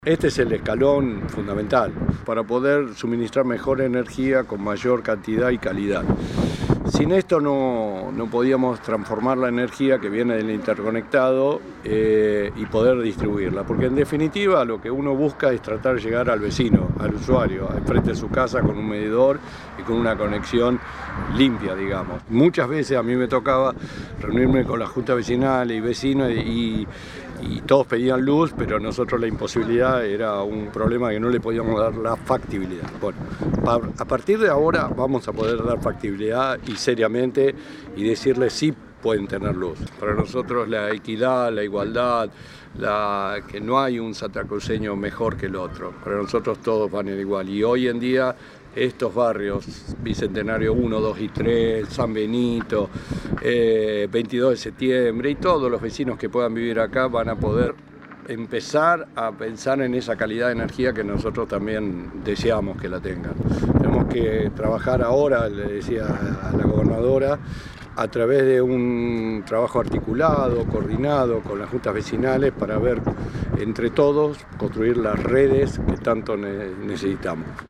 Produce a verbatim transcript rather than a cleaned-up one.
Este es el escalón fundamental para poder suministrar mejor energía con mayor cantidad y calidad. Sin esto no, no podíamos transformar la energía que viene del interconectado eh, y poder distribuirla, porque en definitiva lo que uno busca es tratar de llegar al vecino, al usuario, enfrente de su casa con un medidor y con una conexión limpia, digamos. Muchas veces a mí me tocaba reunirme con la junta vecinal y vecinos y, y todos pedían luz, pero nosotros la imposibilidad era un problema que no le podíamos dar la factibilidad. Bueno, a partir de ahora vamos a poder dar factibilidad y seriamente y decirles sí pueden tener luz. Para nosotros la equidad, la igualdad, la, que no hay un santacruceño mejor que el otro. Para nosotros todos van a ir igual. Y hoy en día estos barrios, Bicentenario uno, dos y tres, San Benito, eh, veintidós de septiembre y todos los vecinos que puedan vivir acá van a poder empezar a pensar en esa calidad de energía que nosotros también deseamos que la tengan. Tenemos que trabajar ahora, le decía a la gobernadora, a través de un trabajo articulado, coordinado con las juntas vecinales para ver entre todos construir las redes que tanto necesitamos.